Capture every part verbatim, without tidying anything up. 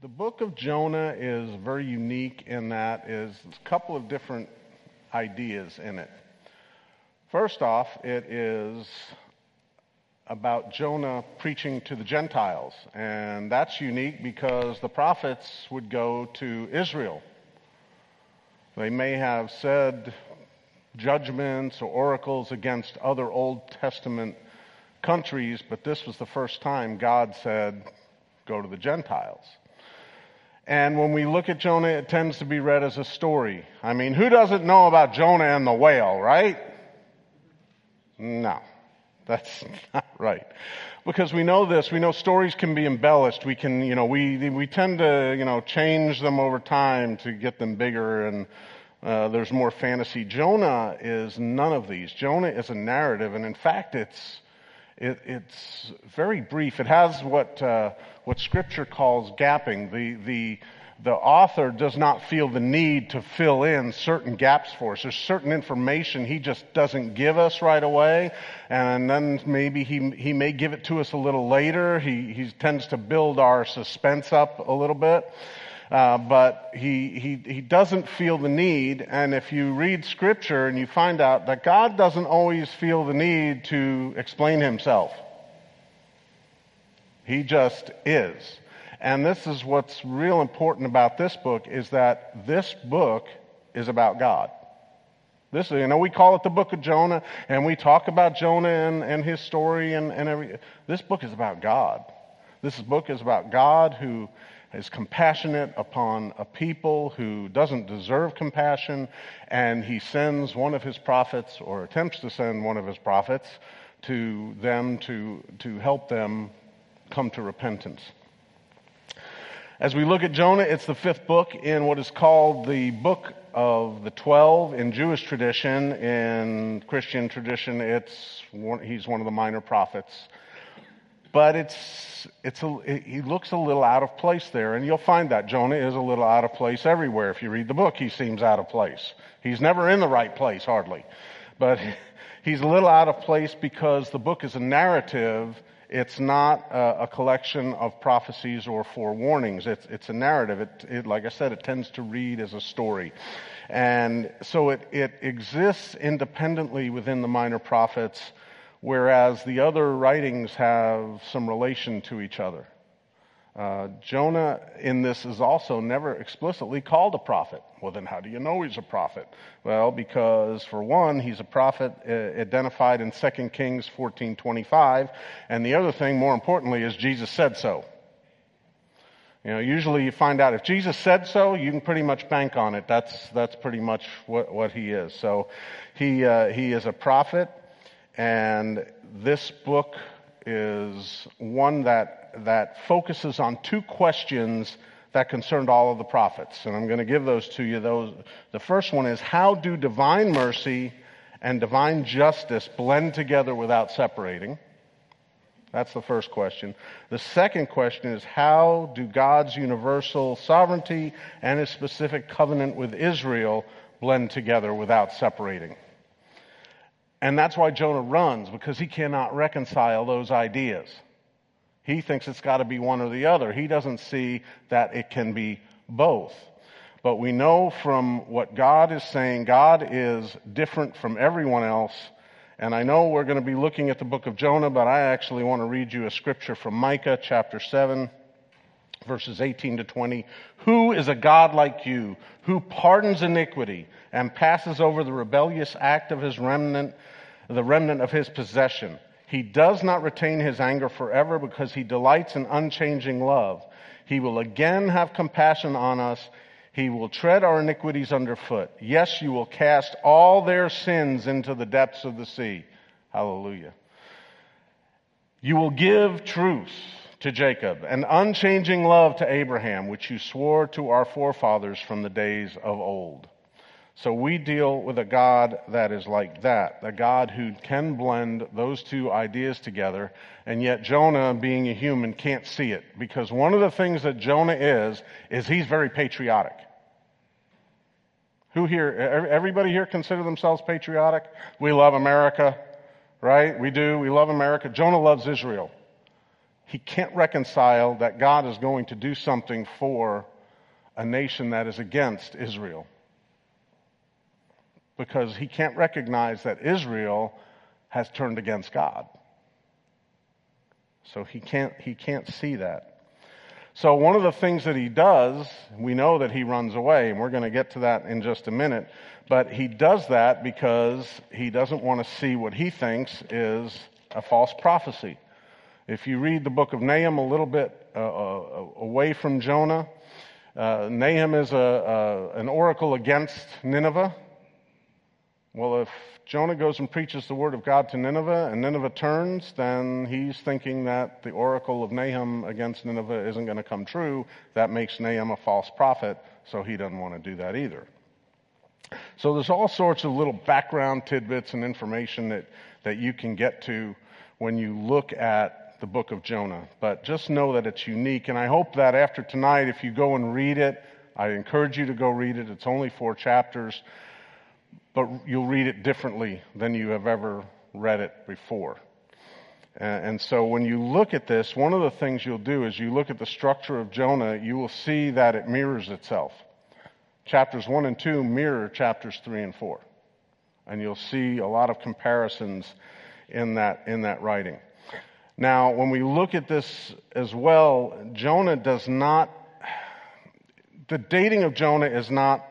The book of Jonah is very unique in that is a couple of different ideas in it. First off, it is about Jonah preaching to the Gentiles, and that's unique because the prophets would go to Israel. They may have said judgments or oracles against other Old Testament countries, but this was the first time God said, go to the Gentiles. And when we look at Jonah, it tends to be read as a story. I mean, who doesn't know about Jonah and the whale, right? No, that's not right. Because we know this, we know stories can be embellished. We can, you know, we we tend to, you know, change them over time to get them bigger, and uh, there's more fantasy. Jonah is none of these. Jonah is a narrative, and in fact, it's It, it's very brief. It has what uh, what Scripture calls gapping. The the the author does not feel the need to fill in certain gaps for us. There's certain information he just doesn't give us right away, and then maybe he he may give it to us a little later. He he tends to build our suspense up a little bit. Uh, but he, he, he doesn't feel the need, and if you read Scripture and you find out that God doesn't always feel the need to explain himself. He just is. And this is what's real important about this book, is that this book is about God. This, you know, we call it the book of Jonah, and we talk about Jonah and, and his story and, and every. This book is about God. This book is about God who is compassionate upon a people who doesn't deserve compassion, and he sends one of his prophets, or attempts to send one of his prophets, to them to, to help them come to repentance. As we look at Jonah, it's the fifth book in what is called the Book of the Twelve in Jewish tradition. In Christian tradition, it's one, he's one of the minor prophets. But it's it's a, it, he looks a little out of place there, and you'll find that Jonah is a little out of place everywhere. If you read the book, he seems out of place. He's never in the right place, hardly. But he's a little out of place because the book is a narrative. It's not a, a collection of prophecies or forewarnings. It's it's a narrative. It, it like I said, it tends to read as a story, and so it it exists independently within the minor prophets, whereas the other writings have some relation to each other. Uh, Jonah in this is also never explicitly called a prophet. Well, then how do you know he's a prophet? Well, because for one, he's a prophet uh, identified in Second Kings fourteen twenty-five, and the other thing, more importantly, is Jesus said so. You know, usually you find out if Jesus said so, you can pretty much bank on it. That's that's pretty much what, what he is. So he uh, he is a prophet. And this book is one that that focuses on two questions that concerned all of the prophets. And I'm going to give those to you. Those, the first one is, how do divine mercy and divine justice blend together without separating? That's the first question. The second question is, how do God's universal sovereignty and his specific covenant with Israel blend together without separating? And that's why Jonah runs, because he cannot reconcile those ideas. He thinks it's got to be one or the other. He doesn't see that it can be both. But we know from what God is saying, God is different from everyone else. And I know we're going to be looking at the book of Jonah, but I actually want to read you a scripture from Micah chapter seven, verses eighteen to twenty. Who is a God like you, who pardons iniquity and passes over the rebellious act of his remnant, the remnant of his possession? He does not retain his anger forever, because he delights in unchanging love. He will again have compassion on us. He will tread our iniquities underfoot. Yes, you will cast all their sins into the depths of the sea. Hallelujah. You will give truth to Jacob, and unchanging love to Abraham, which you swore to our forefathers from the days of old. So we deal with a God that is like that, a God who can blend those two ideas together, and yet Jonah, being a human, can't see it, because one of the things that Jonah is, is he's very patriotic. Who here, everybody here consider themselves patriotic? We love America, right? We do. We love America. Jonah loves Israel. he can't reconcile that God is going to do something for a nation that is against Israel. Because he can't recognize that Israel has turned against God. So he can't, he can't see that. So one of the things that he does, we know that he runs away, and we're going to get to that in just a minute, but he does that because he doesn't want to see what he thinks is a false prophecy. If you read the book of Nahum a little bit uh, uh, away from Jonah, uh, Nahum is a, a, an oracle against Nineveh. Well, if Jonah goes and preaches the word of God to Nineveh and Nineveh turns, then he's thinking that the oracle of Nahum against Nineveh isn't going to come true. That makes Nahum a false prophet, so he doesn't want to do that either. So there's all sorts of little background tidbits and information that, that you can get to when you look at the book of Jonah. But just know that it's unique, and I hope that after tonight, if you go and read it, I encourage you to go read it. It's only four chapters. But you'll read it differently than you have ever read it before. And so when you look at this, one of the things you'll do is you look at the structure of Jonah, you will see that it mirrors itself. Chapters one and two mirror chapters three and four. And you'll see a lot of comparisons in that, in that writing. Now, when we look at this as well, Jonah does not, the dating of Jonah is not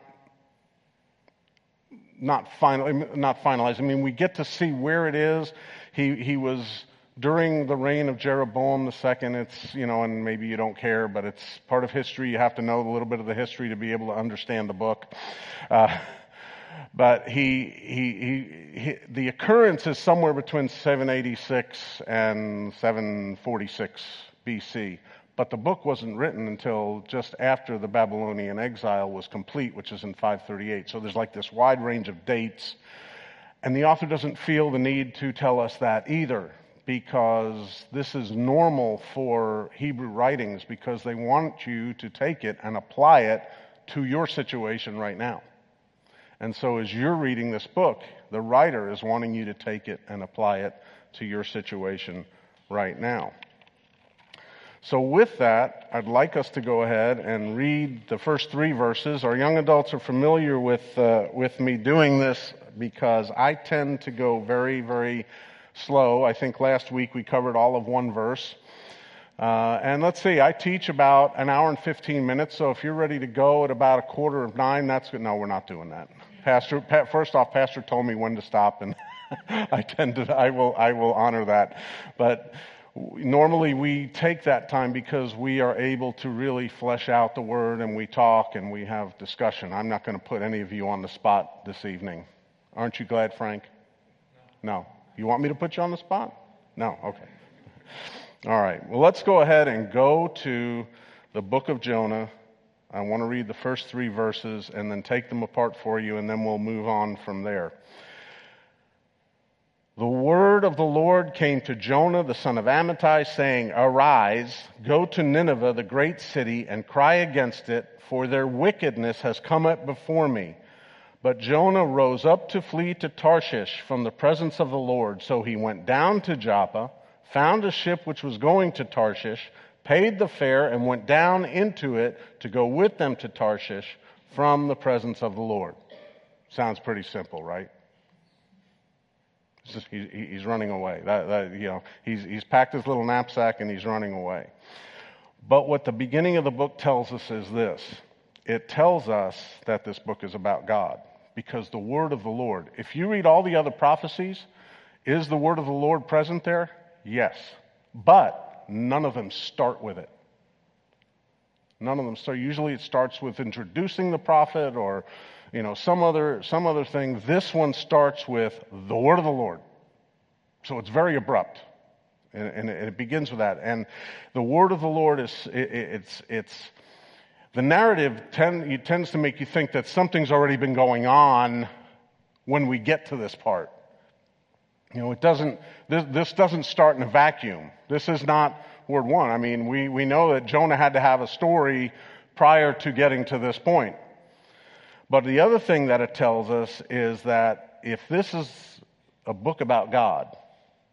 Not final, not finalized. I mean, we get to see where it is. He he was during the reign of Jeroboam the second. It's, you know, and maybe you don't care, but it's part of history. You have to know a little bit of the history to be able to understand the book. Uh, but he, he he he the occurrence is somewhere between seven eighty-six and seven forty-six B C. But the book wasn't written until just after the Babylonian exile was complete, which is in five thirty-eight. So there's like this wide range of dates. And the author doesn't feel the need to tell us that either, because this is normal for Hebrew writings, because they want you to take it and apply it to your situation right now. And so as you're reading this book, the writer is wanting you to take it and apply it to your situation right now. So with that, I'd like us to go ahead and read the first three verses. Our young adults are familiar with uh, with me doing this because I tend to go very, very slow. I think last week we covered all of one verse. Uh, and let's see, I teach about an hour and fifteen minutes, so if you're ready to go at about a quarter of nine, that's good. No, we're not doing that. Pastor, pa- first off, Pastor told me when to stop, and I tend to, I will, I will honor that. But normally we take that time because we are able to really flesh out the word, and we talk and we have discussion. I'm not going to put any of you on the spot this evening. Aren't you glad, Frank? No. You want me to put you on the spot? No. Okay. All right. Well, let's go ahead and go to the book of Jonah. I want to read the first three verses and then take them apart for you, and then we'll move on from there. The word of the Lord came to Jonah, the son of Amittai, saying, "Arise, go to Nineveh, the great city, and cry against it, for their wickedness has come up before me." But Jonah rose up to flee to Tarshish from the presence of the Lord. So he went down to Joppa, found a ship which was going to Tarshish, paid the fare, and went down into it to go with them to Tarshish from the presence of the Lord. Sounds pretty simple, right? It's just, he, he's running away. That, that, you know, he's, he's packed his little knapsack and he's running away. But what the beginning of the book tells us is this. It tells us that this book is about God, because the word of the Lord, if you read all the other prophecies, is the word of the Lord present there? Yes. But none of them start with it. None of them start. Usually it starts with introducing the prophet or, you know, some other some other thing. This one starts with the word of the Lord. So it's very abrupt. And, and it begins with that. And the word of the Lord is, it, it's, it's, the narrative tend, it tends to make you think that something's already been going on when we get to this part. You know, it doesn't, this, this doesn't start in a vacuum. This is not word one. I mean, we, we know that Jonah had to have a story prior to getting to this point. But the other thing that it tells us is that if this is a book about God,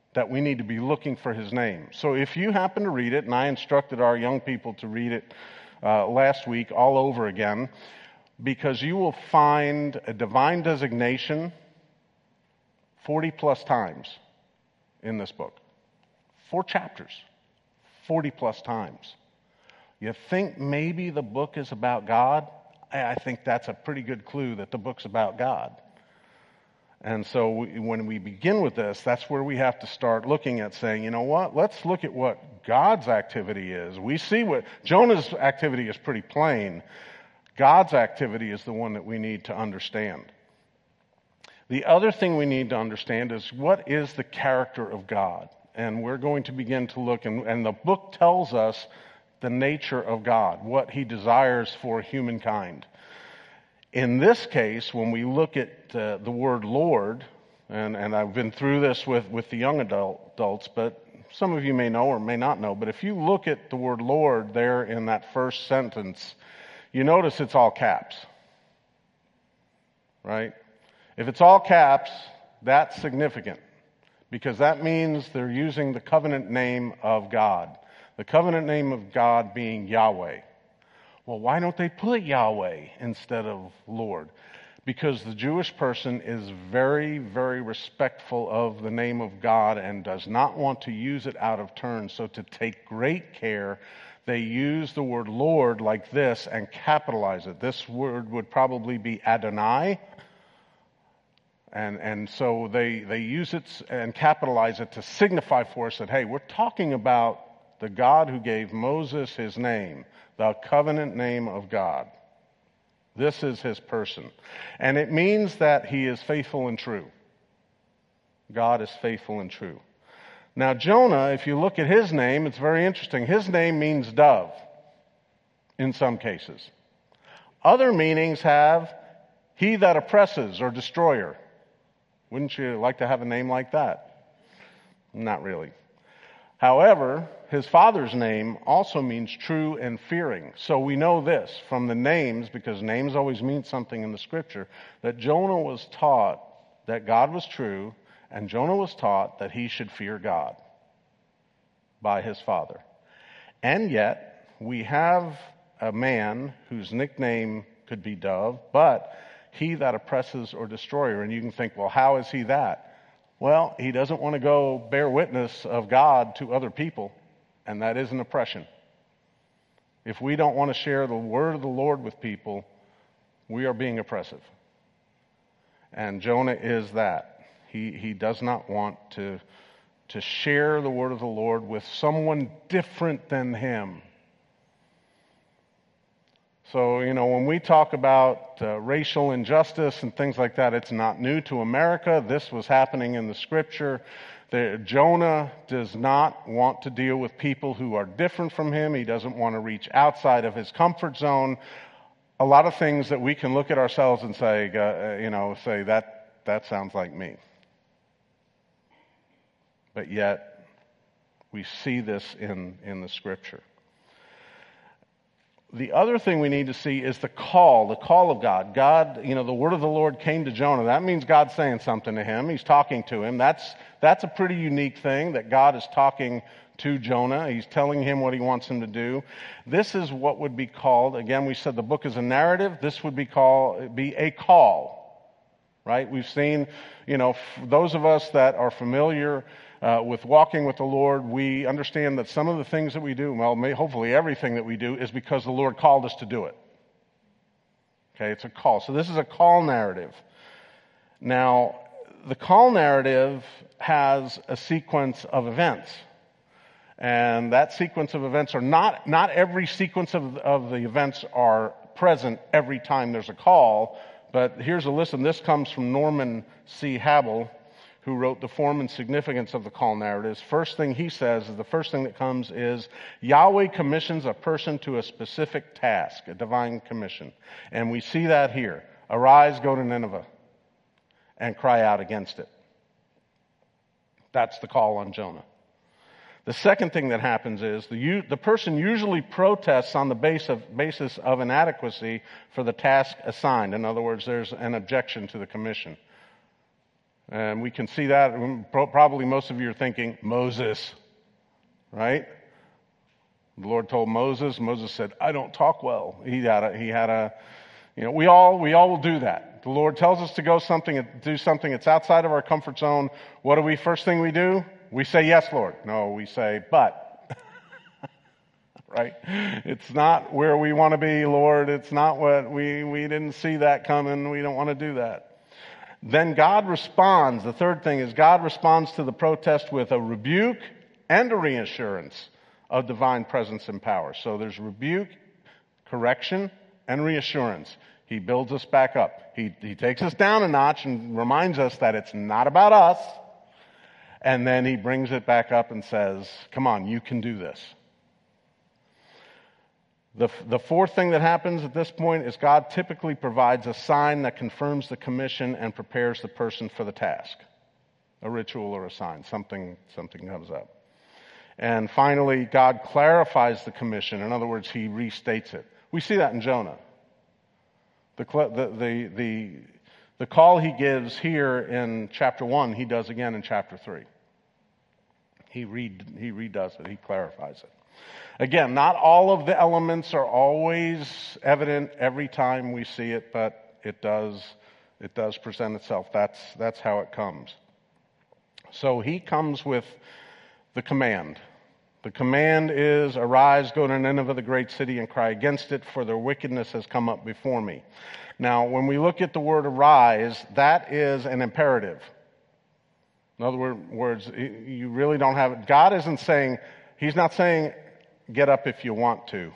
that we need to be looking for his name. So if you happen to read it, and I instructed our young people to read it uh, last week all over again, because you will find a divine designation forty plus times in this book. Four chapters, forty plus times. You think maybe the book is about God? I think that's a pretty good clue that the book's about God. And so we, when we begin with this, that's where we have to start looking at saying, you know what, let's look at what God's activity is. We see what Jonah's activity is pretty plain. God's activity is the one that we need to understand. The other thing we need to understand is what is the character of God? And we're going to begin to look, and, and the book tells us the nature of God, what he desires for humankind. In this case, when we look at uh, the word Lord, and, and I've been through this with, with the young adult, adults, but some of you may know or may not know, but if you look at the word Lord there in that first sentence, you notice it's all caps, right? If it's all caps, that's significant because that means they're using the covenant name of God. The covenant name of God being Yahweh. Well, why don't they put Yahweh instead of Lord? Because the Jewish person is very, very respectful of the name of God and does not want to use it out of turn. So to take great care, they use the word Lord like this and capitalize it. This word would probably be Adonai. And and so they, they use it and capitalize it to signify for us that, hey, we're talking about the God who gave Moses his name, the covenant name of God. This is his person. And it means that he is faithful and true. God is faithful and true. Now, Jonah, if you look at his name, it's very interesting. His name means dove in some cases. Other meanings have he that oppresses or destroyer. Wouldn't you like to have a name like that? Not really. However, his father's name also means true and fearing. So we know this from the names, because names always mean something in the scripture, that Jonah was taught that God was true, and Jonah was taught that he should fear God by his father. And yet, we have a man whose nickname could be Dove, but he that oppresses or destroyer. And you can think, well, how is he that? Well, he doesn't want to go bear witness of God to other people, and that is an oppression. If we don't want to share the word of the Lord with people, we are being oppressive. And Jonah is that. He he does not want to, to share the word of the Lord with someone different than him. So, you know, when we talk about uh, racial injustice and things like that, it's not new to America. This was happening in the scripture. The, Jonah does not want to deal with people who are different from him. He doesn't want to reach outside of his comfort zone. A lot of things that we can look at ourselves and say, uh, you know, say that that sounds like me. But yet, we see this in, in the scripture. The other thing we need to see is the call, the call of God. God, you know, the word of the Lord came to Jonah. That means God's saying something to him. He's talking to him. That's, that's a pretty unique thing, that God is talking to Jonah. He's telling him what he wants him to do. This is what would be called, again, we said the book is a narrative. This would be called, be a call, right? We've seen, you know, those of us that are familiar Uh, with walking with the Lord, we understand that some of the things that we do, well, may, hopefully everything that we do, is because the Lord called us to do it. Okay, it's a call. So this is a call narrative. Now, the call narrative has a sequence of events. And that sequence of events are not, not every sequence of, of the events are present every time there's a call. But here's a list, and this comes from Norman C. Habel, who wrote The Form and Significance of the Call Narratives. First thing he says is the first thing that comes is Yahweh commissions a person to a specific task, a divine commission. And we see that here. Arise, go to Nineveh, and cry out against it. That's the call on Jonah. The second thing that happens is the, the person usually protests on the base of, basis of inadequacy for the task assigned. In other words, there's an objection to the commission. And we can see that. Probably most of you are thinking, Moses, right? The Lord told Moses. Moses said, I don't talk well. He had a, he had a, you know, we all, we all will do that. The Lord tells us to go something, do something that's outside of our comfort zone. What do we, first thing we do? We say, yes, Lord. No, we say, but. Right? It's not where we want to be, Lord. It's not what we, we didn't see that coming. We don't want to do that. Then God responds. The third thing is God responds to the protest with a rebuke and a reassurance of divine presence and power. So there's rebuke, correction, and reassurance. He builds us back up. He, he takes us down a notch and reminds us that it's not about us. And then he brings it back up and says, come on, you can do this. The, the fourth thing that happens at this point is God typically provides a sign that confirms the commission and prepares the person for the task. A ritual or a sign. Something, something comes up. And finally, God clarifies the commission. In other words, he restates it. We see that in Jonah. The, the, the, the, the call he gives here in chapter one, he does again in chapter three. He, read, he redoes it. He clarifies it. Again, not all of the elements are always evident every time we see it, but it does, it does present itself. That's, that's how it comes. So he comes with the command. The command is, arise, go to Nineveh, the great city, and cry against it, for their wickedness has come up before me. Now, when we look at the word arise, that is an imperative. In other words, you really don't have it. God isn't saying, he's not saying, get up if you want to.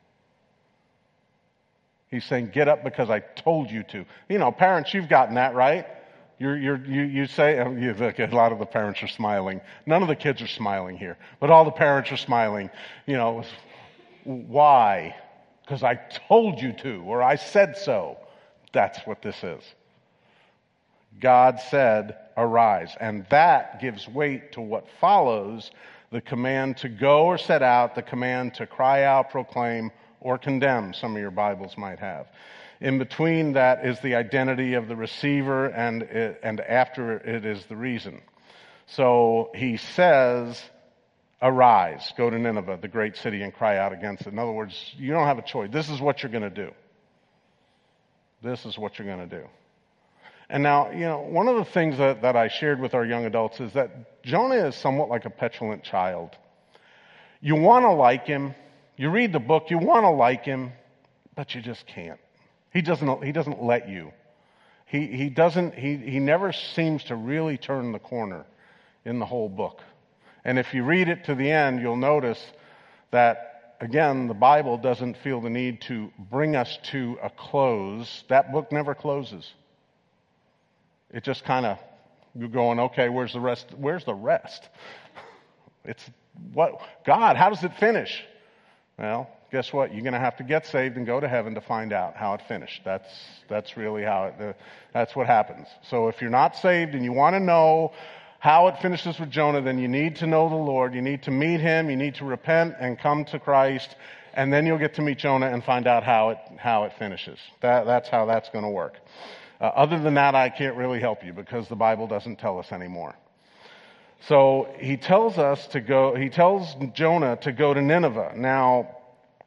He's saying, get up because I told you to. You know, parents, you've gotten that, right? You're, you're, you, you say, oh, you look, a lot of the parents are smiling. None of the kids are smiling here, but all the parents are smiling. You know, why? Because I told you to, or I said so. That's what this is. God said, arise. And that gives weight to what follows. The command to go or set out, the command to cry out, proclaim, or condemn, some of your Bibles might have. In between that is the identity of the receiver, and it, and after it is the reason. So he says, arise, go to Nineveh, the great city, and cry out against it. In other words, you don't have a choice. This is what you're going to do. This is what you're going to do. And now, you know, one of the things that, that I shared with our young adults is that Jonah is somewhat like a petulant child. You want to like him. You read the book, you want to like him, but you just can't. He doesn't, he doesn't let you. He, he doesn't, he, he never seems to really turn the corner in the whole book. And if you read it to the end, you'll notice that, again, the Bible doesn't feel the need to bring us to a close. That book never closes. It just kind of, you're going, okay, where's the rest? Where's the rest? It's what, God, how does it finish? Well, guess what? You're going to have to get saved and go to heaven to find out how it finished. That's, that's really how it, uh, that's what happens. So if you're not saved and you want to know how it finishes with Jonah, then you need to know the Lord. You need to meet him. You need to repent and come to Christ. And then you'll get to meet Jonah and find out how it, how it finishes. That, that's how that's going to work. Uh, other than that, I can't really help you because the Bible doesn't tell us anymore. So he tells us to go, he tells Jonah to go to Nineveh. Now,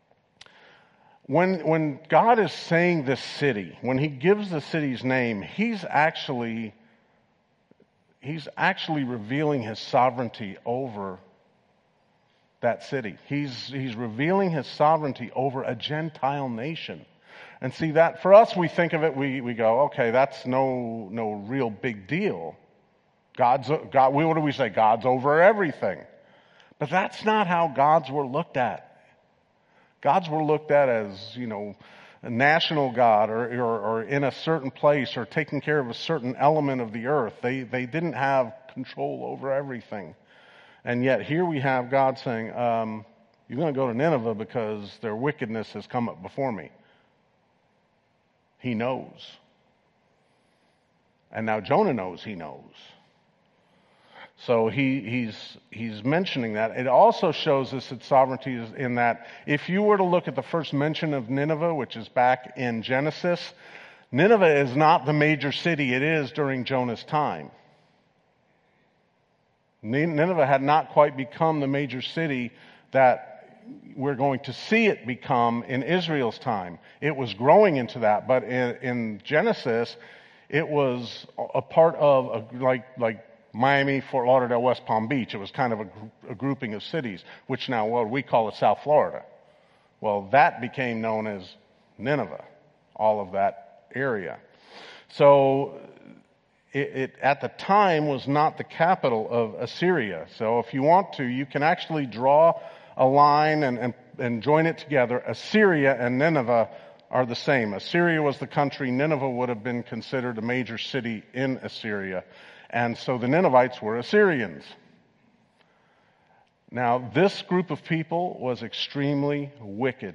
when, when God is saying this city, when he gives the city's name, he's actually, he's actually revealing his sovereignty over that city. He's, he's revealing his sovereignty over a Gentile nation. And see that, for us, we think of it, we, we go, okay, that's no, no real big deal. God's, God, what do we say? God's over everything. But that's not how gods were looked at. Gods were looked at as, you know, a national God or, or, or in a certain place or taking care of a certain element of the earth. They, they didn't have control over everything. And yet here we have God saying, um, you're going to go to Nineveh because their wickedness has come up before me. He knows. And now Jonah knows he knows. So he, he's, he's mentioning that. It also shows us its sovereignty in that if you were to look at the first mention of Nineveh, which is back in Genesis, Nineveh is not the major city it is during Jonah's time. Nineveh had not quite become the major city that we're going to see it become in Israel's time. It was growing into that, but in, in Genesis, it was a part of, a, like, like Miami, Fort Lauderdale, West Palm Beach. It was kind of a, a grouping of cities, which now, well, we call it South Florida. Well, that became known as Nineveh, all of that area. So it, it at the time was not the capital of Assyria. So if you want to, you can actually draw a line and, and, and join it together. Assyria and Nineveh are the same. Assyria was the country. Nineveh would have been considered a major city in Assyria. And so the Ninevites were Assyrians. Now, this group of people was extremely wicked.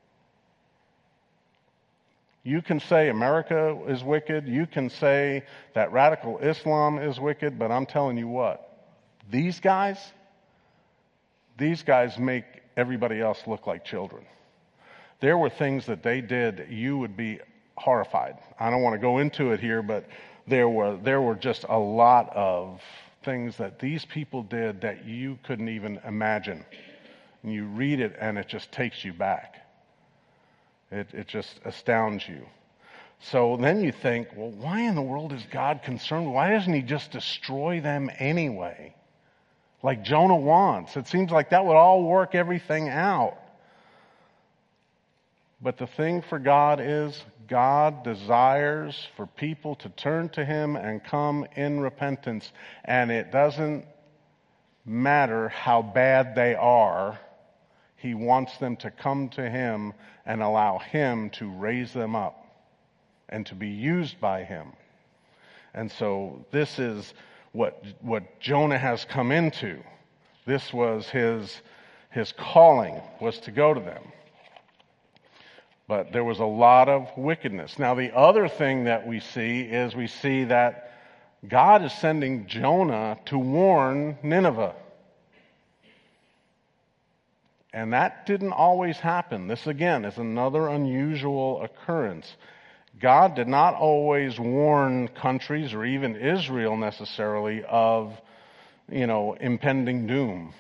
You can say America is wicked. You can say that radical Islam is wicked. But I'm telling you what, these guys, these guys make everybody else look like children. There were things that they did that you would be horrified. I don't want to go into it here, but there were there were just a lot of things that these people did that you couldn't even imagine. And you read it and it just takes you back. It it just astounds you. So then you think, well, why in the world is God concerned? Why doesn't he just destroy them anyway? Like Jonah wants. It seems like that would all work everything out. But the thing for God is, God desires for people to turn to him and come in repentance. And it doesn't matter how bad they are. He wants them to come to him and allow him to raise them up and to be used by him. And so this is what, what Jonah has come into. This was his, his calling, was to go to them. But there was a lot of wickedness. Now, the other thing that we see is we see that God is sending Jonah to warn Nineveh. And that didn't always happen. This, again, is another unusual occurrence. God did not always warn countries or even Israel necessarily of, you know, impending doom.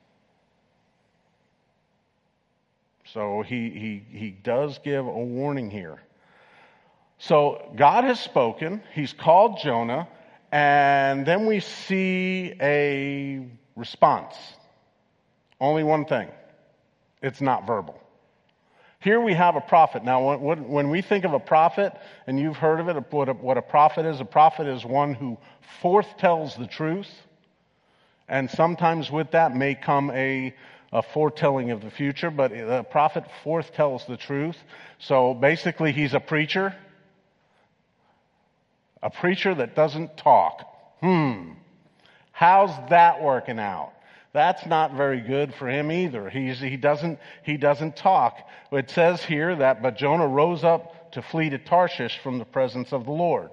So he, he, he does give a warning here. So God has spoken. He's called Jonah. And then we see a response. Only one thing. It's not verbal. Here we have a prophet. Now, when, when we think of a prophet, and you've heard of it, what a, what a prophet is, a prophet is one who forthtells the truth. And sometimes with that may come a a foretelling of the future, but a prophet forthtells the truth. So basically he's a preacher. A preacher that doesn't talk. Hmm. How's that working out? That's not very good for him either. He's, he doesn't, he doesn't talk. It says here that, but Jonah rose up to flee to Tarshish from the presence of the Lord.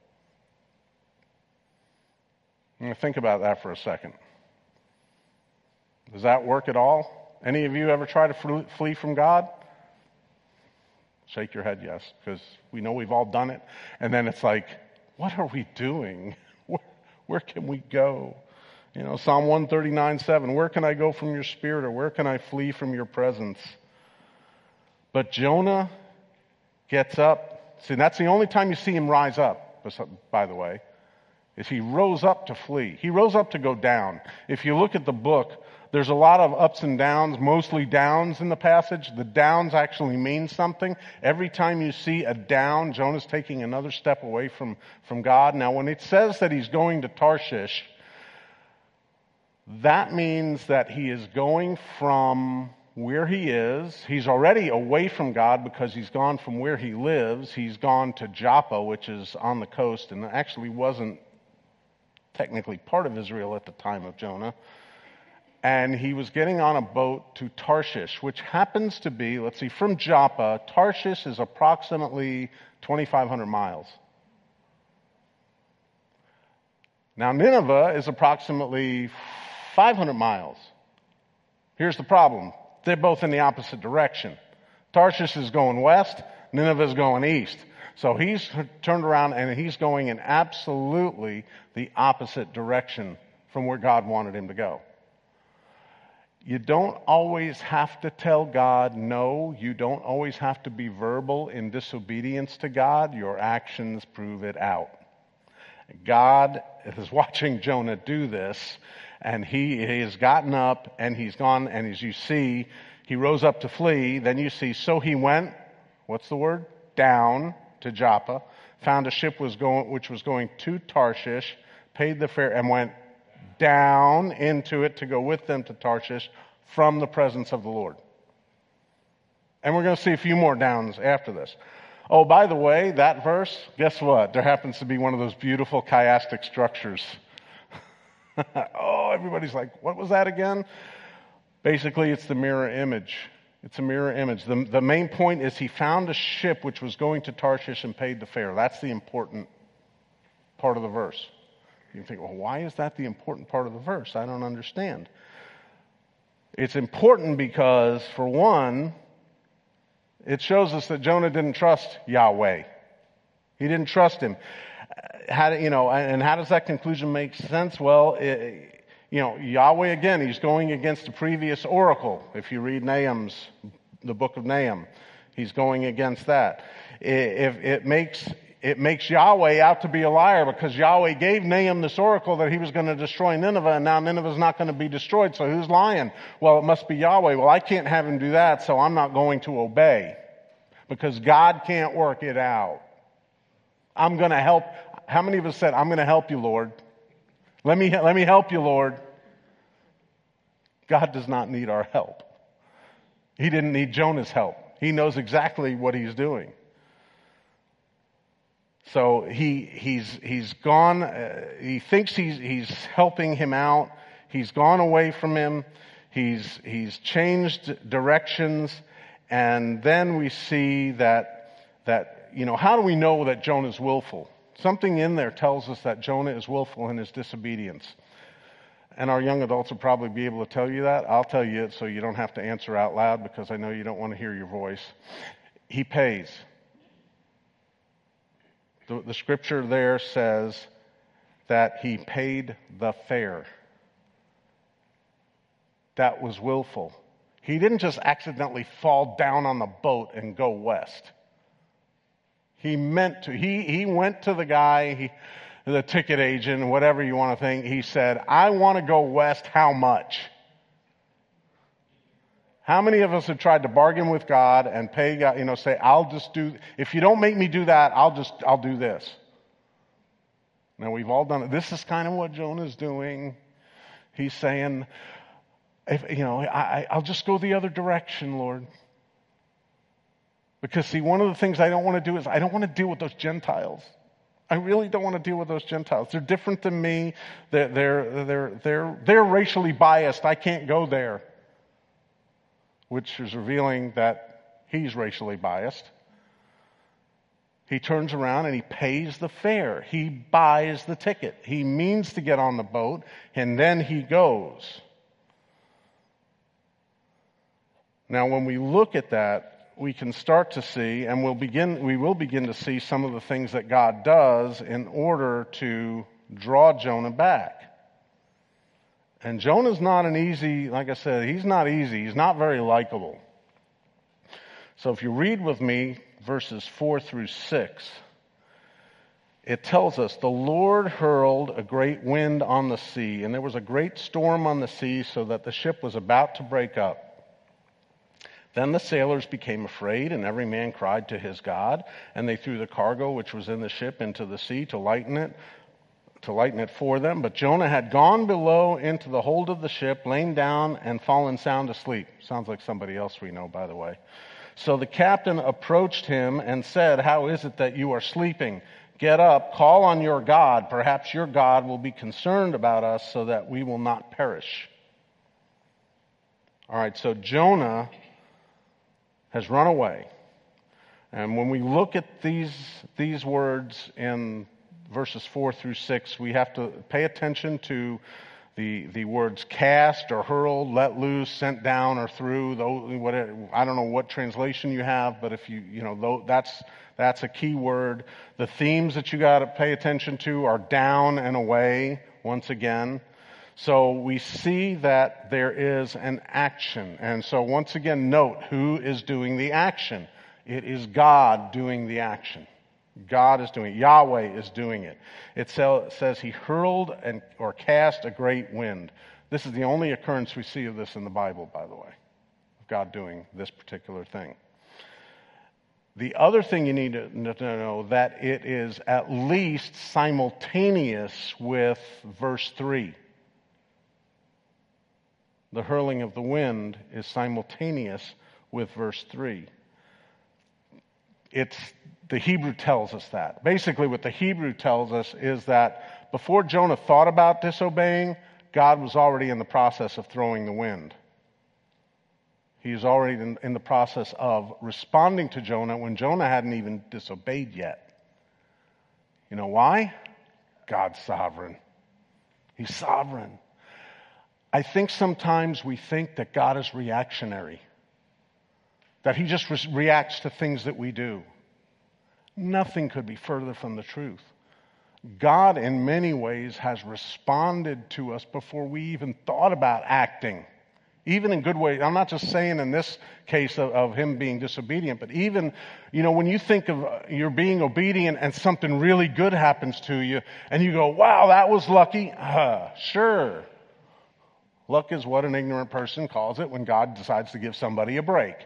I'm going to think about that for a second. Does that work at all? Any of you ever try to flee from God? Shake your head yes, because we know we've all done it. And then it's like, what are we doing? Where, where can we go? You know, Psalm one thirty-nine, seven, where can I go from your spirit, or where can I flee from your presence? But Jonah gets up. See, that's the only time you see him rise up, by the way, is he rose up to flee. He rose up to go down. If you look at the book, there's a lot of ups and downs, mostly downs in the passage. The downs actually mean something. Every time you see a down, Jonah's taking another step away from, from God. Now, when it says that he's going to Tarshish, that means that he is going from where he is. He's already away from God because he's gone from where he lives. He's gone to Joppa, which is on the coast, and actually wasn't technically part of Israel at the time of Jonah. And he was getting on a boat to Tarshish, which happens to be, let's see, from Joppa, Tarshish is approximately twenty-five hundred miles. Now, Nineveh is approximately five hundred miles. Here's the problem. They're both in the opposite direction. Tarshish is going west, Nineveh is going east. So he's turned around and he's going in absolutely the opposite direction from where God wanted him to go. You don't always have to tell God no. You don't always have to be verbal in disobedience to God. Your actions prove it out. God is watching Jonah do this, and he, he has gotten up and he's gone, and as you see, he rose up to flee. Then you see, so he went, what's the word? Down to Joppa, found a ship was going, which was going to Tarshish, paid the fare, and went down into it to go with them to Tarshish from the presence of the Lord. And we're going to see a few more downs after this. Oh, by the way, that verse, guess what? There happens to be one of those beautiful chiastic structures. Oh, everybody's like, what was that again? Basically, it's the mirror image. It's a mirror image. The, the main point is he found a ship which was going to Tarshish and paid the fare. That's the important part of the verse. You think, well, why is that the important part of the verse? I don't understand. It's important because, for one, it shows us that Jonah didn't trust Yahweh. He didn't trust him. How do, you know, and how does that conclusion make sense? Well, it, you know, Yahweh, again, he's going against the previous oracle. If you read Nahum's, the book of Nahum, he's going against that. If it makes... It makes Yahweh out to be a liar because Yahweh gave Nahum this oracle that he was going to destroy Nineveh, and now Nineveh's not going to be destroyed, so who's lying? Well, it must be Yahweh. Well, I can't have him do that, so I'm not going to obey because God can't work it out. I'm going to help. How many of us said, I'm going to help you, Lord? Let me, let me help you, Lord. God does not need our help. He didn't need Jonah's help. He knows exactly what he's doing. So he he's he's gone. Uh, he thinks he's he's helping him out. He's gone away from him. He's he's changed directions, and then we see that that you know how do we know that Jonah is willful? Something in there tells us that Jonah is willful in his disobedience. And our young adults will probably be able to tell you that. I'll tell you it so you don't have to answer out loud because I know you don't want to hear your voice. He pays. The, the scripture there says that he paid the fare. That was willful. He didn't just accidentally fall down on the boat and go west. He meant to. He, he went to the guy, he, the ticket agent, whatever you want to think. He said, I want to go west. How much? How many of us have tried to bargain with God and pay God, you know, say, I'll just do, if you don't make me do that, I'll just, I'll do this. Now we've all done it. This is kind of what Jonah's doing. He's saying, if, you know, I, I'll just go the other direction, Lord. Because see, one of the things I don't want to do is I don't want to deal with those Gentiles. I really don't want to deal with those Gentiles. They're different than me. They're, they're, they're, they're, they're racially biased. I can't go there. Which is revealing that he's racially biased. He turns around and he pays the fare. He buys the ticket. He means to get on the boat, and then he goes. Now, when we look at that, we can start to see, and we'll begin, we will begin to see some of the things that God does in order to draw Jonah back. And Jonah's not an easy, like I said, he's not easy. He's not very likable. So if you read with me verses four through six, it tells us, the Lord hurled a great wind on the sea, and there was a great storm on the sea so that the ship was about to break up. Then the sailors became afraid, and every man cried to his God, and they threw the cargo which was in the ship into the sea to lighten it. to lighten it for them. But Jonah had gone below into the hold of the ship, lain down and fallen sound asleep. Sounds like somebody else we know, by the way. So the captain approached him and said, how is it that you are sleeping? Get up, call on your God. Perhaps your God will be concerned about us so that we will not perish. All right, so Jonah has run away. And when we look at these, these words in verses four through six, we have to pay attention to the the words cast or hurled, let loose, sent down or through. Whatever, I don't know what translation you have, but if you you know that's that's a key word. The themes that you got to pay attention to are down and away. Once again, So we see that there is an action. And so once again, note who is doing the action. It is God doing the action. God is doing it. Yahweh is doing it. It says he hurled and or cast a great wind. This is the only occurrence we see of this in the Bible, by the way, of God doing this particular thing. The other thing you need to know that it is at least simultaneous with verse three. The hurling of the wind is simultaneous with verse three. It's, the Hebrew tells us that. Basically what the Hebrew tells us is that before Jonah thought about disobeying, God was already in the process of throwing the wind. He was already in, in the process of responding to Jonah when Jonah hadn't even disobeyed yet. You know why? God's sovereign. He's sovereign. I think sometimes we think that God is reactionary, that he just re- reacts to things that we do. Nothing could be further from the truth. God, in many ways, has responded to us before we even thought about acting. Even in good ways. I'm not just saying in this case of, of him being disobedient, but even, you know, when you think of uh, you're being obedient and something really good happens to you, and you go, wow, that was lucky. Uh, sure. Luck is what an ignorant person calls it when God decides to give somebody a break.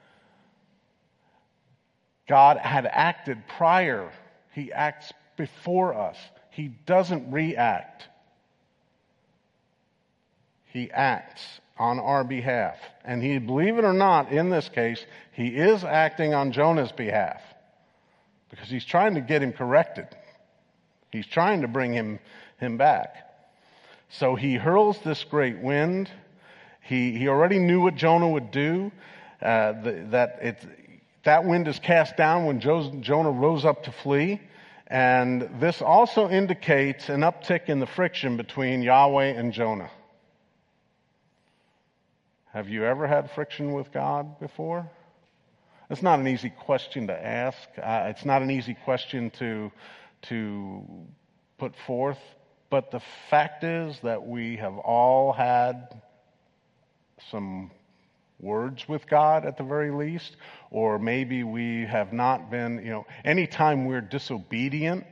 God had acted prior. He acts before us. He doesn't react. He acts on our behalf. And he, believe it or not, in this case, he is acting on Jonah's behalf because he's trying to get him corrected. He's trying to bring him, him back. So he hurls this great wind. He, he already knew what Jonah would do, uh, the, that it, that wind is cast down when Jonah rose up to flee. And this also indicates an uptick in the friction between Yahweh and Jonah. Have you ever had friction with God before? It's not an easy question to ask. Uh, it's not an easy question to, to put forth. But the fact is that we have all had some words with God at the very least, or maybe we have not been, you know, anytime we're disobedient,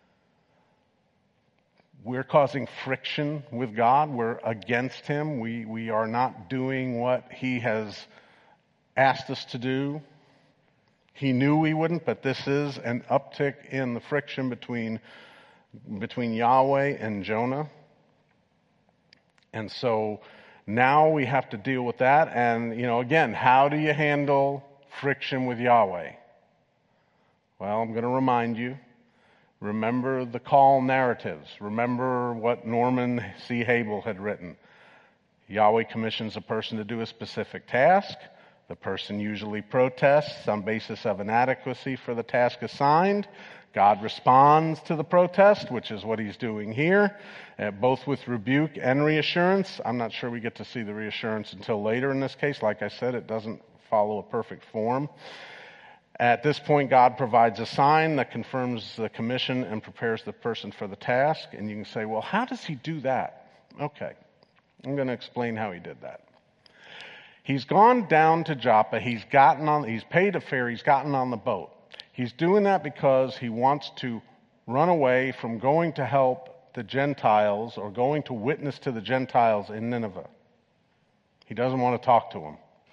we're causing friction with God. We're against him. We, we are not doing what he has asked us to do. He knew we wouldn't, but this is an uptick in the friction between, between Yahweh and Jonah. And so now we have to deal with that. And, you know, again, how do you handle friction with Yahweh? Well, I'm going to remind you. Remember the call narratives. Remember what Norman C. Habel had written. Yahweh commissions a person to do a specific task. The person usually protests on basis of inadequacy for the task assigned. God responds to the protest, which is what he's doing here, uh, both with rebuke and reassurance. I'm not sure we get to see the reassurance until later in this case. Like I said, it doesn't follow a perfect form. At this point, God provides a sign that confirms the commission and prepares the person for the task. And you can say, well, how does he do that? Okay, I'm going to explain how he did that. He's gone down to Joppa. He's gotten on, he's paid a fare. He's gotten on the boat. He's doing that because he wants to run away from going to help the Gentiles or going to witness to the Gentiles in Nineveh. He doesn't want to talk to them.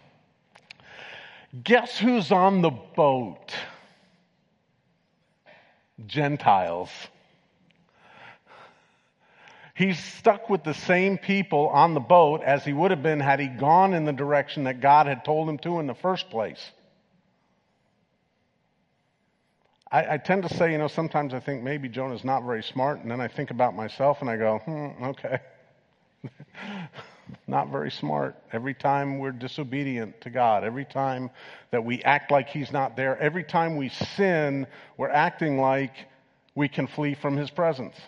Guess who's on the boat? Gentiles. He's stuck with the same people on the boat as he would have been had he gone in the direction that God had told him to in the first place. I, I tend to say, you know, sometimes I think maybe Jonah's not very smart, and then I think about myself and I go, hmm, okay. Not very smart. Every time we're disobedient to God, every time that we act like he's not there, every time we sin, we're acting like we can flee from his presence.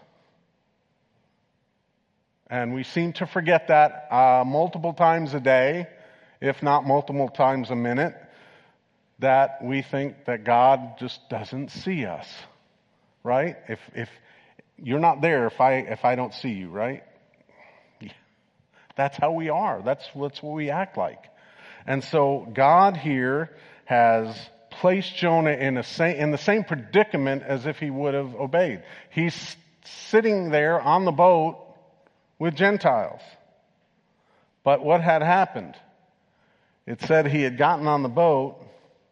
And we seem to forget that uh, multiple times a day, if not multiple times a minute, that we think that God just doesn't see us, right? If if you're not there, if I if I don't see you, right? That's how we are. That's, that's what we act like. And so God here has placed Jonah in, a sa- in the same predicament as if he would have obeyed. He's sitting there on the boat with Gentiles. But what had happened? It said he had gotten on the boat,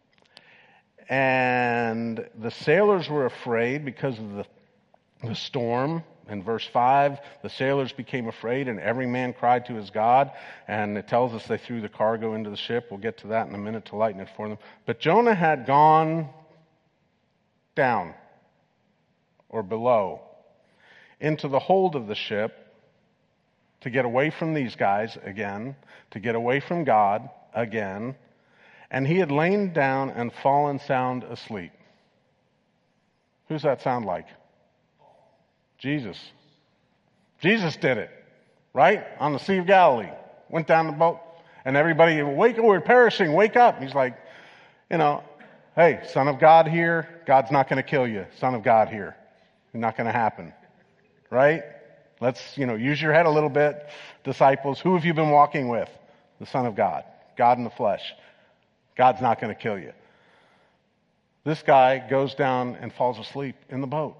and the sailors were afraid because of the, the storm. In verse five, the sailors became afraid, and every man cried to his God. And it tells us they threw the cargo into the ship. We'll get to that in a minute to lighten it for them. But Jonah had gone down, or below, into the hold of the ship to get away from these guys again, to get away from God again. And he had lain down and fallen sound asleep. Who's that sound like? Jesus. Jesus did it, right? On the Sea of Galilee. Went down the boat, and everybody, wake up, we're perishing, wake up. He's like, you know, hey, Son of God here, God's not going to kill you. Son of God here. It's not going to happen, right? Let's, you know, use your head a little bit. Disciples, who have you been walking with? The Son of God. God in the flesh. God's not going to kill you. This guy goes down and falls asleep in the boat.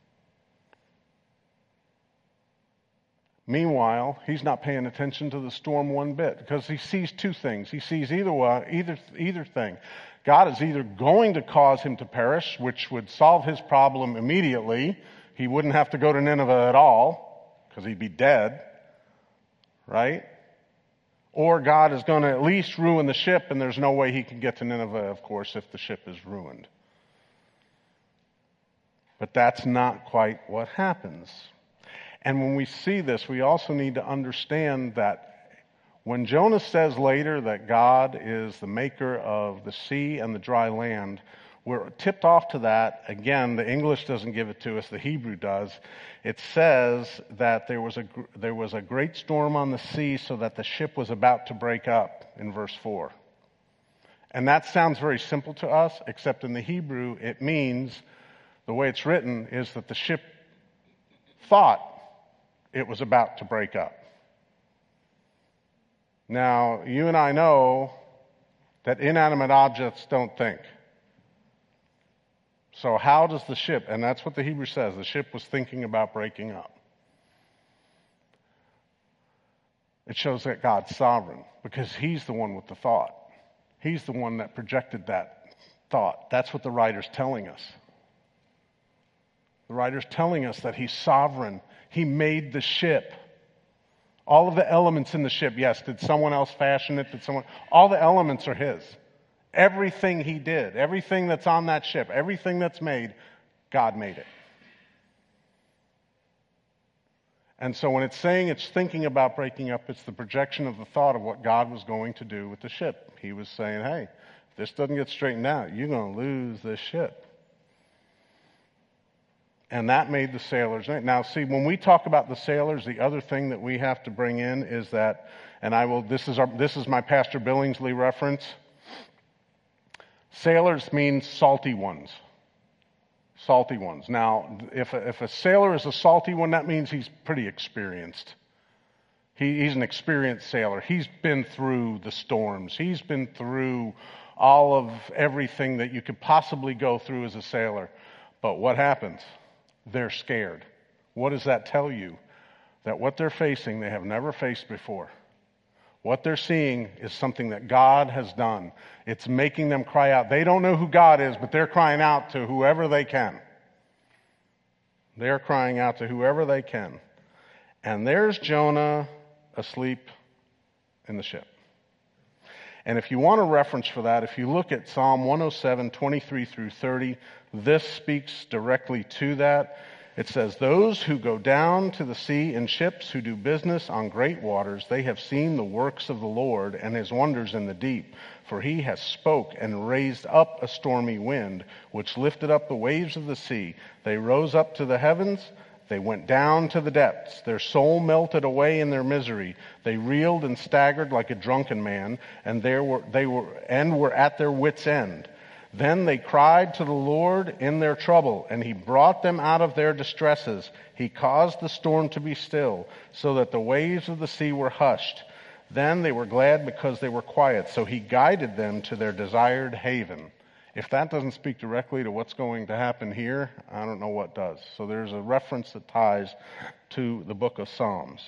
Meanwhile, he's not paying attention to the storm one bit because he sees two things. He sees either one, either either thing. God is either going to cause him to perish, which would solve his problem immediately. He wouldn't have to go to Nineveh at all because he'd be dead, right? Or God is going to at least ruin the ship, and there's no way he can get to Nineveh, of course, if the ship is ruined. But that's not quite what happens. And when we see this, we also need to understand that when Jonah says later that God is the maker of the sea and the dry land, we're tipped off to that. Again, the English doesn't give it to us, the Hebrew does. It says that there was a there was a great storm on the sea so that the ship was about to break up in verse four. And that sounds very simple to us, except in the Hebrew it means, the way it's written, is that the ship thought it was about to break up. Now, you and I know that inanimate objects don't think. So how does the ship, and that's what the Hebrew says, the ship was thinking about breaking up. It shows that God's sovereign because he's the one with the thought. He's the one that projected that thought. That's what the writer's telling us. The writer's telling us that he's sovereign. He made the ship. All of the elements in the ship, yes, did someone else fashion it? Did someone? All the elements are his. Everything he did, everything that's on that ship, everything that's made, God made it. And so when it's saying it's thinking about breaking up, it's the projection of the thought of what God was going to do with the ship. He was saying, hey, if this doesn't get straightened out, you're going to lose this ship. And that made the sailors. Now, see, when we talk about the sailors, the other thing that we have to bring in is that, and I will, this is our, this is my Pastor Billingsley reference. Sailors means salty ones. Salty ones. Now, if a, if a sailor is a salty one, that means he's pretty experienced. He, he's an experienced sailor. He's been through the storms. He's been through all of everything that you could possibly go through as a sailor. But what happens? They're scared. What does that tell you? That what they're facing, they have never faced before. What they're seeing is something that God has done. It's making them cry out. They don't know who God is, but they're crying out to whoever they can. They're crying out to whoever they can. And there's Jonah asleep in the ship. And if you want a reference for that, if you look at Psalm one oh seven, twenty-three through thirty, this speaks directly to that. It says, those who go down to the sea in ships, who do business on great waters, they have seen the works of the Lord and his wonders in the deep. For he has spoke and raised up a stormy wind, which lifted up the waves of the sea. They rose up to the heavens. They went down to the depths. Their soul melted away in their misery. They reeled and staggered like a drunken man, and there were they were and were at their wits' end. Then they cried to the Lord in their trouble, and he brought them out of their distresses. He caused the storm to be still, so that the waves of the sea were hushed. Then they were glad because they were quiet, so he guided them to their desired haven. If that doesn't speak directly to what's going to happen here, I don't know what does. So there's a reference that ties to the book of Psalms.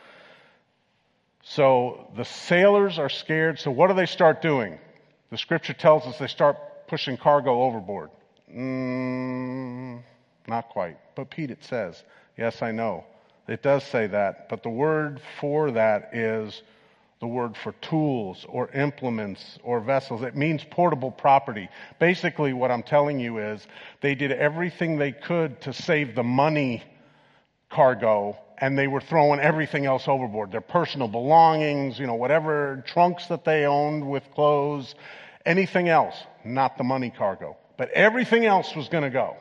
So the sailors are scared, so what do they start doing? The scripture tells us they start pushing cargo overboard. Mm, not quite. But Pete, it says. Yes, I know. It does say that. But the word for that is the word for tools or implements or vessels. It means portable property. Basically, what I'm telling you is they did everything they could to save the money cargo, and they were throwing everything else overboard. Their personal belongings, you know, whatever trunks that they owned with clothes, anything else, not the money cargo. But everything else was going to go.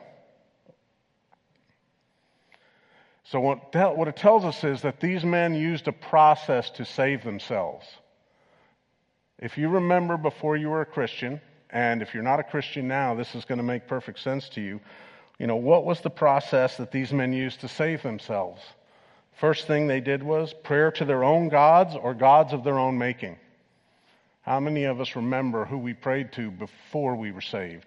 So what, what it tells us is that these men used a process to save themselves. If you remember before you were a Christian, and if you're not a Christian now, this is going to make perfect sense to you. You know, what was the process that these men used to save themselves? First thing they did was prayer to their own gods or gods of their own making. How many of us remember who we prayed to before we were saved?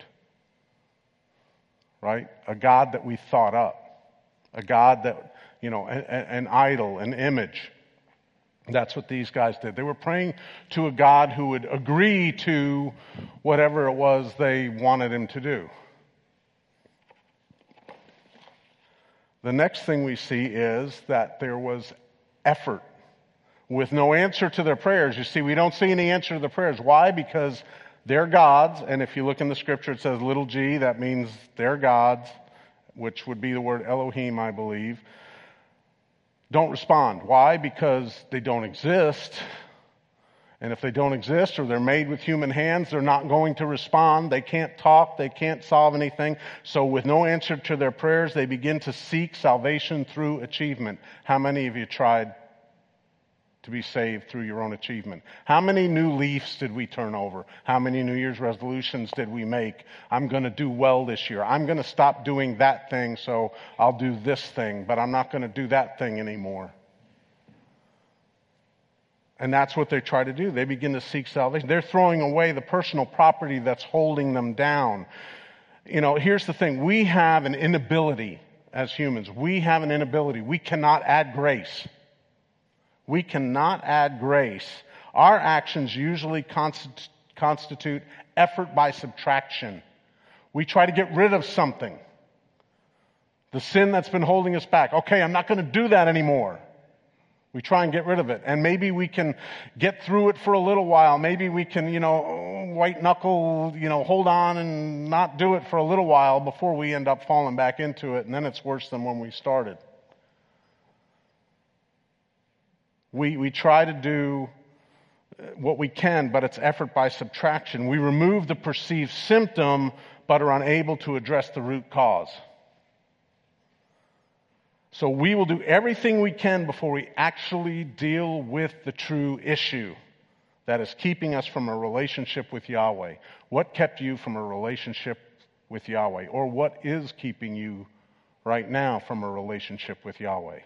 Right? A God that we thought up. A God that, you know, an, an idol, an image. That's what these guys did. They were praying to a God who would agree to whatever it was they wanted him to do. The next thing we see is that there was effort with no answer to their prayers. You see, we don't see any answer to the prayers. Why? Because their gods, and if you look in the scripture, it says little g, that means their gods, which would be the word Elohim, I believe, don't respond. Why? Because they don't exist. And if they don't exist or they're made with human hands, they're not going to respond. They can't talk. They can't solve anything. So with no answer to their prayers, they begin to seek salvation through achievement. How many of you tried to be saved through your own achievement? How many new leaves did we turn over? How many New Year's resolutions did we make? I'm going to do well this year. I'm going to stop doing that thing, so I'll do this thing, but I'm not going to do that thing anymore. And that's what they try to do. They begin to seek salvation. They're throwing away the personal property that's holding them down. You know, here's the thing. We have an inability as humans. We have an inability. We cannot add grace. We cannot add grace. Our actions usually const- constitute effort by subtraction. We try to get rid of something. The sin that's been holding us back. Okay, I'm not going to do that anymore. We try and get rid of it. And maybe we can get through it for a little while. Maybe we can, you know, white knuckle, you know, hold on and not do it for a little while before we end up falling back into it. And then it's worse than when we started. We, we try to do what we can, but it's effort by subtraction. We remove the perceived symptom, but are unable to address the root cause. So we will do everything we can before we actually deal with the true issue that is keeping us from a relationship with Yahweh. What kept you from a relationship with Yahweh? Or what is keeping you right now from a relationship with Yahweh?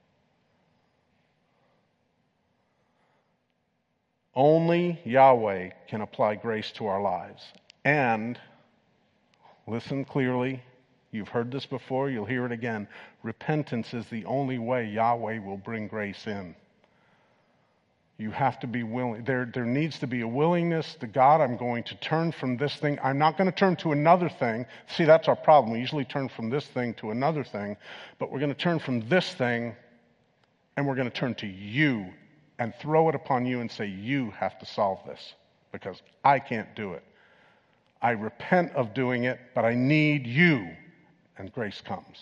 Only Yahweh can apply grace to our lives. And, listen clearly, you've heard this before, you'll hear it again. Repentance is the only way Yahweh will bring grace in. You have to be willing. There, there needs to be a willingness to God, I'm going to turn from this thing. I'm not going to turn to another thing. See, that's our problem. We usually turn from this thing to another thing. But we're going to turn from this thing and we're going to turn to you and throw it upon you and say, you have to solve this because I can't do it. I repent of doing it, but I need you. And grace comes.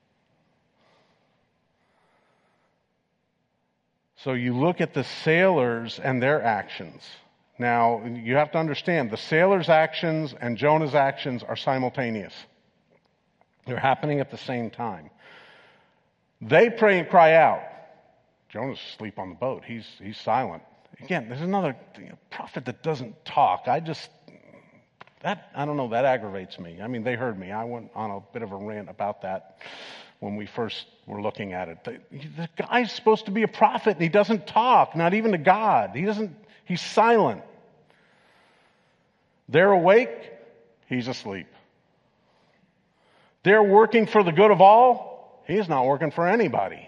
So you look at the sailors and their actions. Now, you have to understand, the sailors' actions and Jonah's actions are simultaneous. They're happening at the same time. They pray and cry out. Jonah's asleep on the boat. He's he's silent. Again, there's another thing, a prophet that doesn't talk. I just, That, I don't know, that aggravates me. I mean, they heard me. I went on a bit of a rant about that when we first were looking at it. The, the guy's supposed to be a prophet, and he doesn't talk, not even to God. He doesn't, he's silent. They're awake, he's asleep. They're working for the good of all, he's not working for anybody.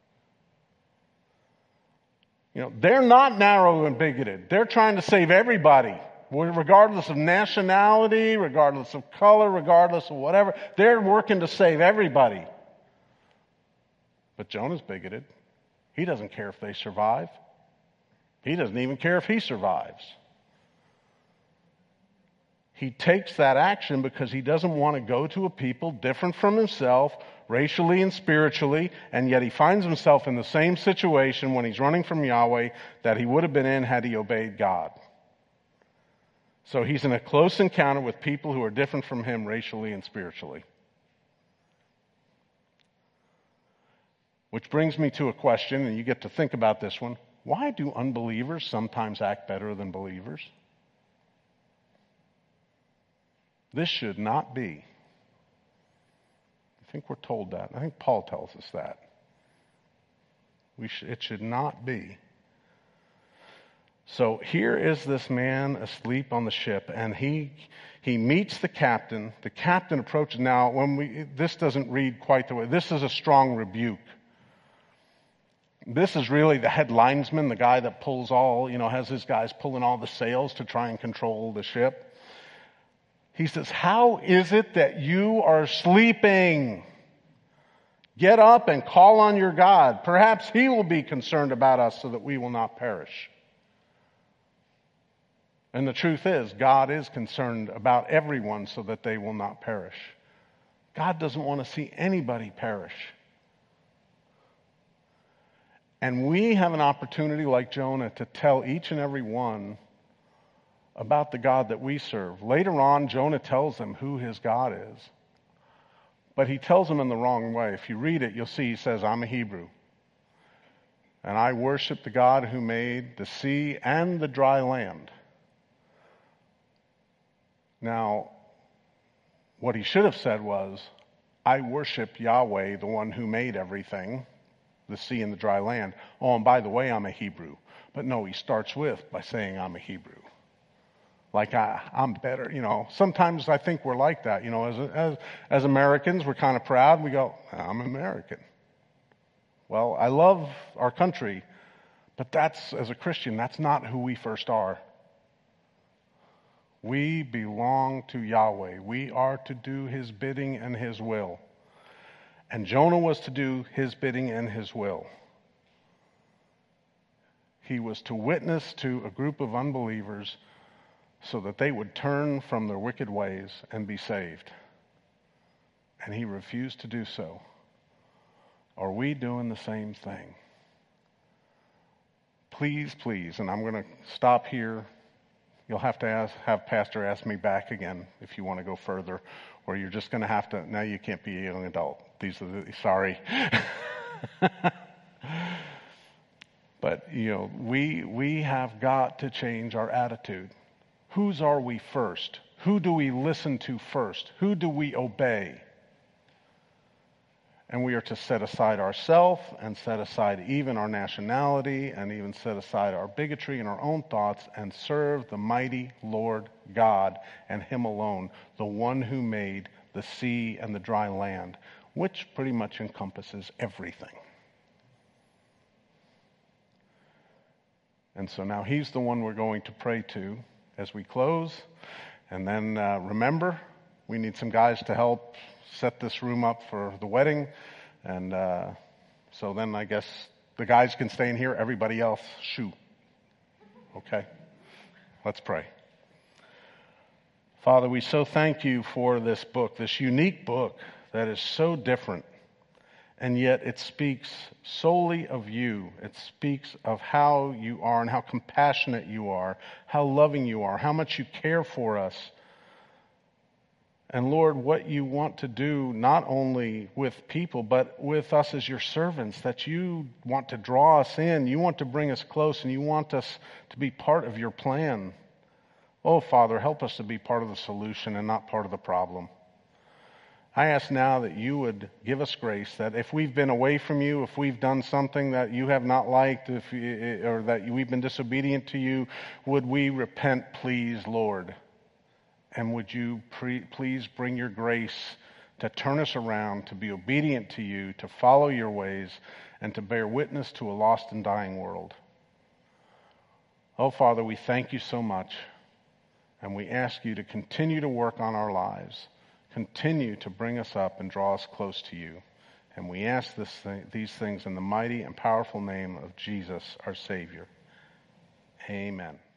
You know, they're not narrow and bigoted. They're trying to save everybody, regardless of nationality, regardless of color, regardless of whatever. They're working to save everybody. But Jonah's bigoted. He doesn't care if they survive. He doesn't even care if he survives. He takes that action because he doesn't want to go to a people different from himself, racially and spiritually, and yet he finds himself in the same situation when he's running from Yahweh that he would have been in had he obeyed God. So he's in a close encounter with people who are different from him racially and spiritually. Which brings me to a question, and you get to think about this one. Why do unbelievers sometimes act better than believers? This should not be. I think we're told that. I think Paul tells us that. We sh- it should not be. So here is this man asleep on the ship, and he he meets the captain. The captain approaches. Now, when we this doesn't read quite the way. This is a strong rebuke. This is really the head linesman, the guy that pulls all, you know, has his guys pulling all the sails to try and control the ship. He says, "How is it that you are sleeping? Get up and call on your God. Perhaps he will be concerned about us so that we will not perish." And the truth is, God is concerned about everyone so that they will not perish. God doesn't want to see anybody perish. And we have an opportunity, like Jonah, to tell each and every one about the God that we serve. Later on, Jonah tells them who his God is. But he tells them in the wrong way. If you read it, you'll see he says, "I'm a Hebrew. And I worship the God who made the sea and the dry land." Now, what he should have said was, "I worship Yahweh, the one who made everything, the sea and the dry land. Oh, and by the way, I'm a Hebrew." But no, he starts with by saying, "I'm a Hebrew." Like I, I'm better, you know. Sometimes I think we're like that, you know. As as as Americans, we're kind of proud. We go, "I'm American." Well, I love our country, but that's, as a Christian, that's not who we first are. We belong to Yahweh. We are to do his bidding and his will. And Jonah was to do his bidding and his will. He was to witness to a group of unbelievers so that they would turn from their wicked ways and be saved. And he refused to do so. Are we doing the same thing? Please, please, and I'm going to stop here. You'll have to ask, have Pastor ask me back again if you want to go further, or you're just going to have to, now you can't be a young adult. These are the, sorry. But, you know, we we have got to change our attitude. Whose are we first? Who do we listen to first? Who do we obey? And we are to set aside ourselves and set aside even our nationality and even set aside our bigotry and our own thoughts and serve the mighty Lord God and him alone, the one who made the sea and the dry land, which pretty much encompasses everything. And so now he's the one we're going to pray to as we close. And then uh, remember, we need some guys to help set this room up for the wedding. And uh, so then I guess the guys can stay in here. Everybody else, shoo. Okay? Let's pray. Father, we so thank you for this book, this unique book that is so different. And yet it speaks solely of you. It speaks of how you are and how compassionate you are, how loving you are, how much you care for us. And Lord, what you want to do not only with people, but with us as your servants, that you want to draw us in, you want to bring us close, and you want us to be part of your plan. Oh, Father, help us to be part of the solution and not part of the problem. I ask now that you would give us grace, that if we've been away from you, if we've done something that you have not liked, if you, or that we've been disobedient to you, would we repent, please, Lord? And would you pre- please bring your grace to turn us around, to be obedient to you, to follow your ways, and to bear witness to a lost and dying world. Oh, Father, we thank you so much, and we ask you to continue to work on our lives. Continue to bring us up and draw us close to you. And we ask this thing, these things in the mighty and powerful name of Jesus, our Savior. Amen.